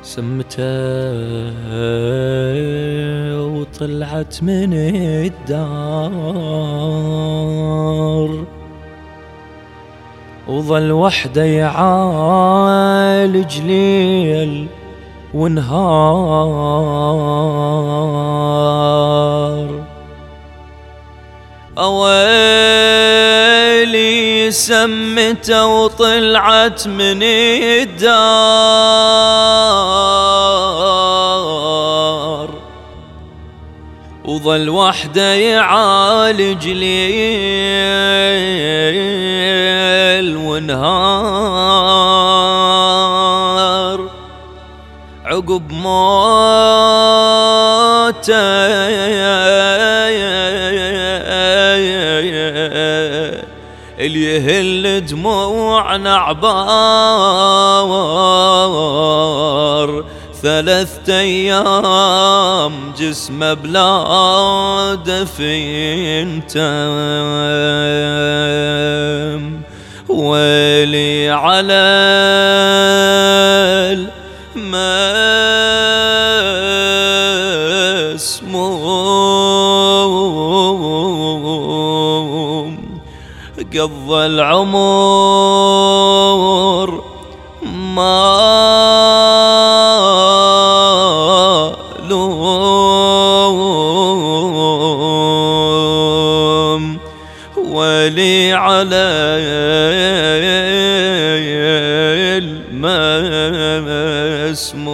سمته وطلعت من الدار، وظل وحده يعالج ليل ونهار. أويلي سمته وطلعت من الدار، وظل وحده يعالج ليل ونهار. عقب موته اللي يهل دموعنا عبار، 3 أيام جسمه بلا دفن تم. ويلي على المسموم، قضى العمر مالوم. ولي على المسموم.